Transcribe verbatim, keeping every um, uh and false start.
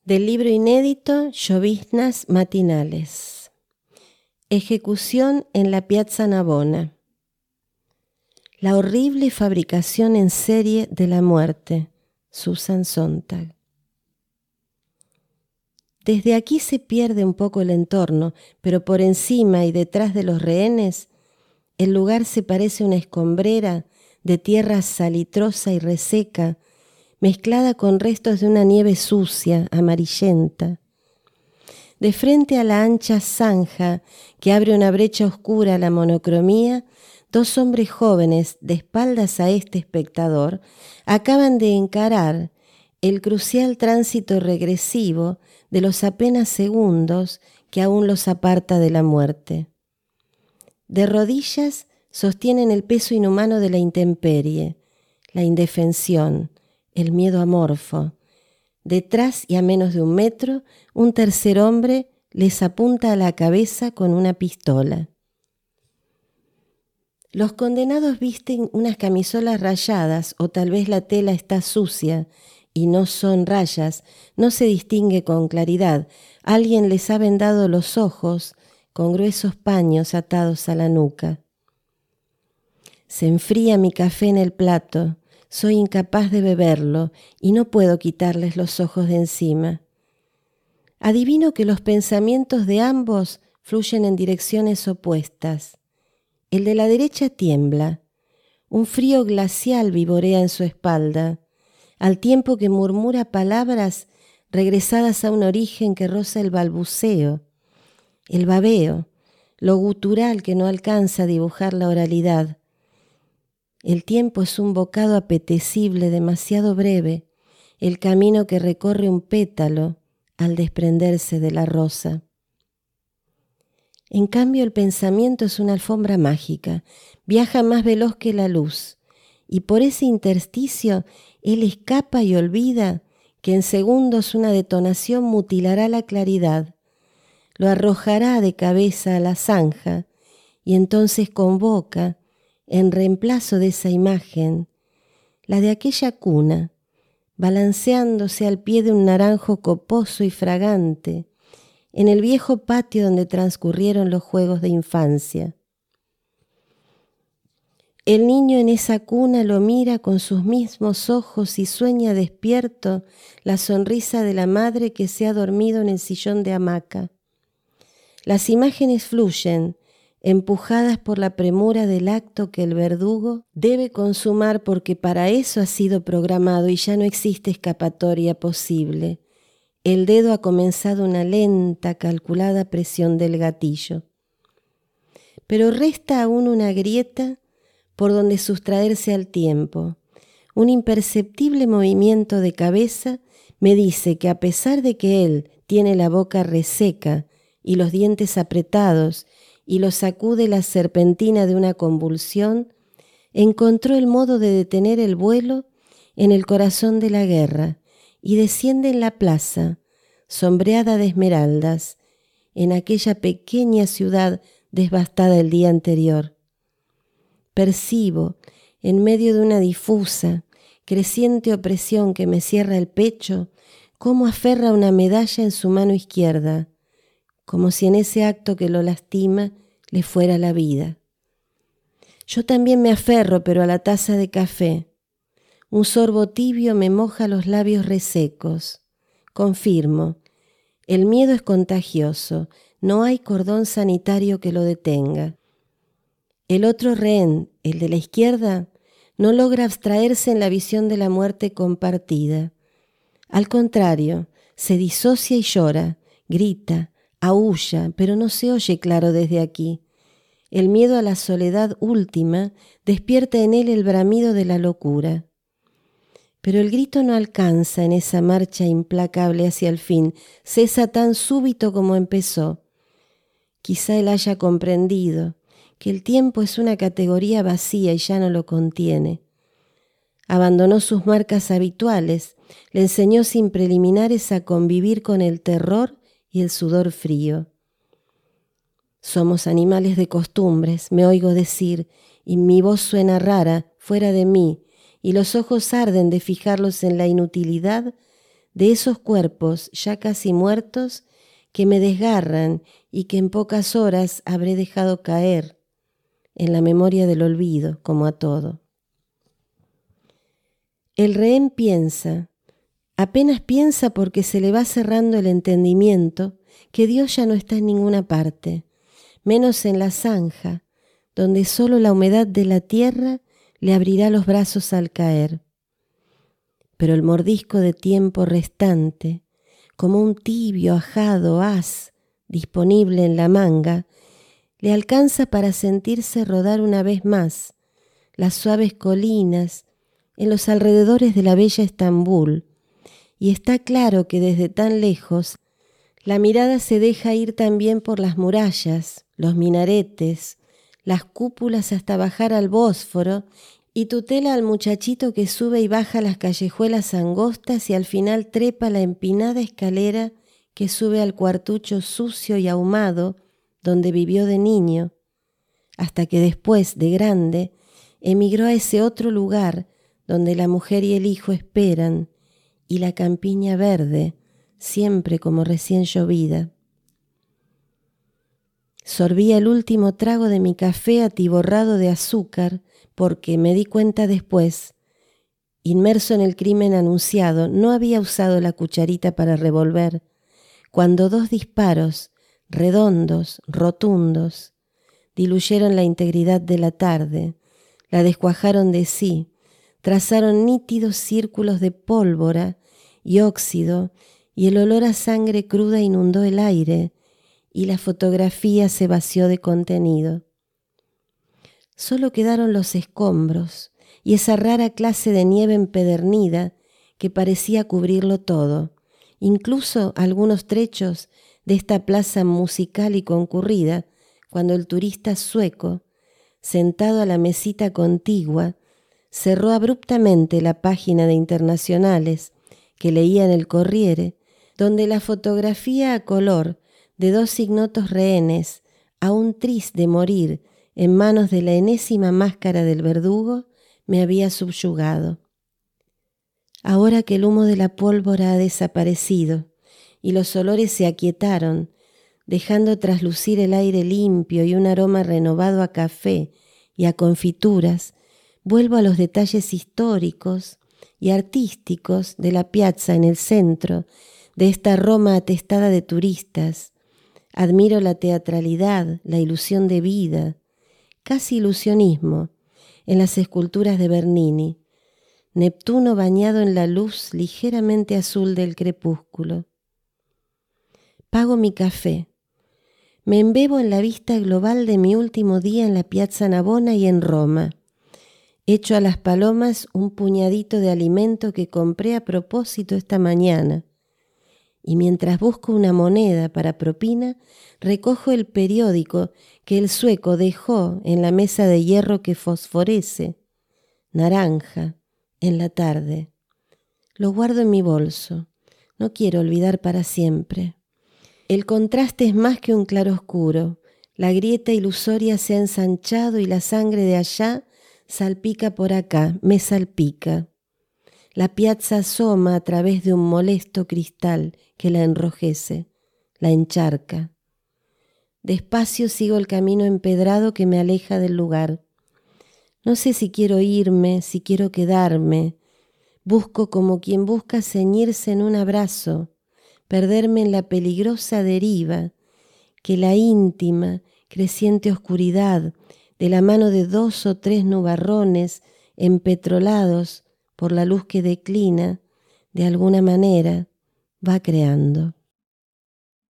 Del libro inédito Lloviznas matinales. Ejecución en la Piazza Navona. La horrible fabricación en serie de la muerte. Susan Sontag. Desde aquí se pierde un poco el entorno, pero por encima y detrás de los rehenes, el lugar se parece a una escombrera de tierra salitrosa y reseca, mezclada con restos de una nieve sucia, amarillenta. De frente a la ancha zanja que abre una brecha oscura a la monocromía, dos hombres jóvenes, de espaldas a este espectador, acaban de encarar el crucial tránsito regresivo de los apenas segundos que aún los aparta de la muerte. De rodillas sostienen el peso inhumano de la intemperie, la indefensión, el miedo amorfo. Detrás y a menos de un metro, un tercer hombre les apunta a la cabeza con una pistola. Los condenados visten unas camisolas rayadas, o tal vez la tela está sucia y no son rayas, no se distingue con claridad. Alguien les ha vendado los ojos con gruesos paños atados a la nuca. Se enfría mi café en el plato. Soy incapaz de beberlo y no puedo quitarles los ojos de encima. Adivino que los pensamientos de ambos fluyen en direcciones opuestas. El de la derecha tiembla. Un frío glacial vivorea en su espalda, al tiempo que murmura palabras regresadas a un origen que roza el balbuceo, el babeo, lo gutural que no alcanza a dibujar la oralidad. El tiempo es un bocado apetecible demasiado breve, el camino que recorre un pétalo al desprenderse de la rosa. En cambio, el pensamiento es una alfombra mágica, viaja más veloz que la luz, y por ese intersticio él escapa y olvida que en segundos una detonación mutilará la claridad, lo arrojará de cabeza a la zanja, y entonces convoca, en reemplazo de esa imagen, la de aquella cuna, balanceándose al pie de un naranjo coposo y fragante, en el viejo patio donde transcurrieron los juegos de infancia. El niño en esa cuna lo mira con sus mismos ojos y sueña despierto la sonrisa de la madre que se ha dormido en el sillón de hamaca. Las imágenes fluyen, empujadas por la premura del acto que el verdugo debe consumar porque para eso ha sido programado y ya no existe escapatoria posible. El dedo ha comenzado una lenta, calculada presión del gatillo. Pero resta aún una grieta por donde sustraerse al tiempo. Un imperceptible movimiento de cabeza me dice que a pesar de que él tiene la boca reseca y los dientes apretados y lo sacude la serpentina de una convulsión, encontró el modo de detener el vuelo en el corazón de la guerra y desciende en la plaza, sombreada de esmeraldas, en aquella pequeña ciudad devastada el día anterior. Percibo, en medio de una difusa, creciente opresión que me cierra el pecho, cómo aferra una medalla en su mano izquierda, como si en ese acto que lo lastima le fuera la vida. Yo también me aferro, pero a la taza de café. Un sorbo tibio me moja los labios resecos. Confirmo, el miedo es contagioso, no hay cordón sanitario que lo detenga. El otro rehén, el de la izquierda, no logra abstraerse en la visión de la muerte compartida. Al contrario, se disocia y llora, grita, aúlla, pero no se oye claro desde aquí. El miedo a la soledad última despierta en él el bramido de la locura. Pero el grito no alcanza en esa marcha implacable hacia el fin, cesa tan súbito como empezó. Quizá él haya comprendido que el tiempo es una categoría vacía y ya no lo contiene. Abandonó sus marcas habituales, le enseñó sin preliminares a convivir con el terror y el sudor frío. Somos animales de costumbres, me oigo decir, y mi voz suena rara, fuera de mí, y los ojos arden de fijarlos en la inutilidad de esos cuerpos ya casi muertos que me desgarran y que en pocas horas habré dejado caer en la memoria del olvido, como a todo. El rehén piensa, apenas piensa porque se le va cerrando el entendimiento, que Dios ya no está en ninguna parte, menos en la zanja, donde solo la humedad de la tierra le abrirá los brazos al caer. Pero el mordisco de tiempo restante, como un tibio ajado haz disponible en la manga, le alcanza para sentirse rodar una vez más las suaves colinas en los alrededores de la bella Estambul, y está claro que desde tan lejos la mirada se deja ir también por las murallas, los minaretes, las cúpulas hasta bajar al Bósforo y tutela al muchachito que sube y baja las callejuelas angostas y al final trepa la empinada escalera que sube al cuartucho sucio y ahumado donde vivió de niño, hasta que después, de grande, emigró a ese otro lugar donde la mujer y el hijo esperan y la campiña verde, siempre como recién llovida. Sorbía el último trago de mi café atiborrado de azúcar porque me di cuenta después, inmerso en el crimen anunciado, no había usado la cucharita para revolver, cuando dos disparos, redondos, rotundos, diluyeron la integridad de la tarde, la descuajaron de sí, trazaron nítidos círculos de pólvora y óxido, y el olor a sangre cruda inundó el aire, y la fotografía se vació de contenido. Solo quedaron los escombros y esa rara clase de nieve empedernida que parecía cubrirlo todo, incluso algunos trechos de esta plaza musical y concurrida, cuando el turista sueco, sentado a la mesita contigua, cerró abruptamente la página de internacionales que leía en el Corriere, donde la fotografía a color de dos ignotos rehenes, aún tris de morir en manos de la enésima máscara del verdugo, me había subyugado. Ahora que el humo de la pólvora ha desaparecido y los olores se aquietaron, dejando traslucir el aire limpio y un aroma renovado a café y a confituras, vuelvo a los detalles históricos y artísticos de la piazza en el centro de esta Roma atestada de turistas. Admiro la teatralidad, la ilusión de vida, casi ilusionismo, en las esculturas de Bernini, Neptuno bañado en la luz ligeramente azul del crepúsculo. Pago mi café. Me embebo en la vista global de mi último día en la Piazza Navona y en Roma. Echo a las palomas un puñadito de alimento que compré a propósito esta mañana. Y mientras busco una moneda para propina, recojo el periódico que el sueco dejó en la mesa de hierro que fosforece, naranja, en la tarde. Lo guardo en mi bolso. No quiero olvidar para siempre. El contraste es más que un claroscuro. La grieta ilusoria se ha ensanchado y la sangre de allá salpica por acá, me salpica. La piazza asoma a través de un molesto cristal que la enrojece, la encharca. Despacio sigo el camino empedrado que me aleja del lugar. No sé si quiero irme, si quiero quedarme. Busco como quien busca ceñirse en un abrazo, perderme en la peligrosa deriva que la íntima, creciente oscuridad de la mano de dos o tres nubarrones empetrolados por la luz que declina, de alguna manera va creando.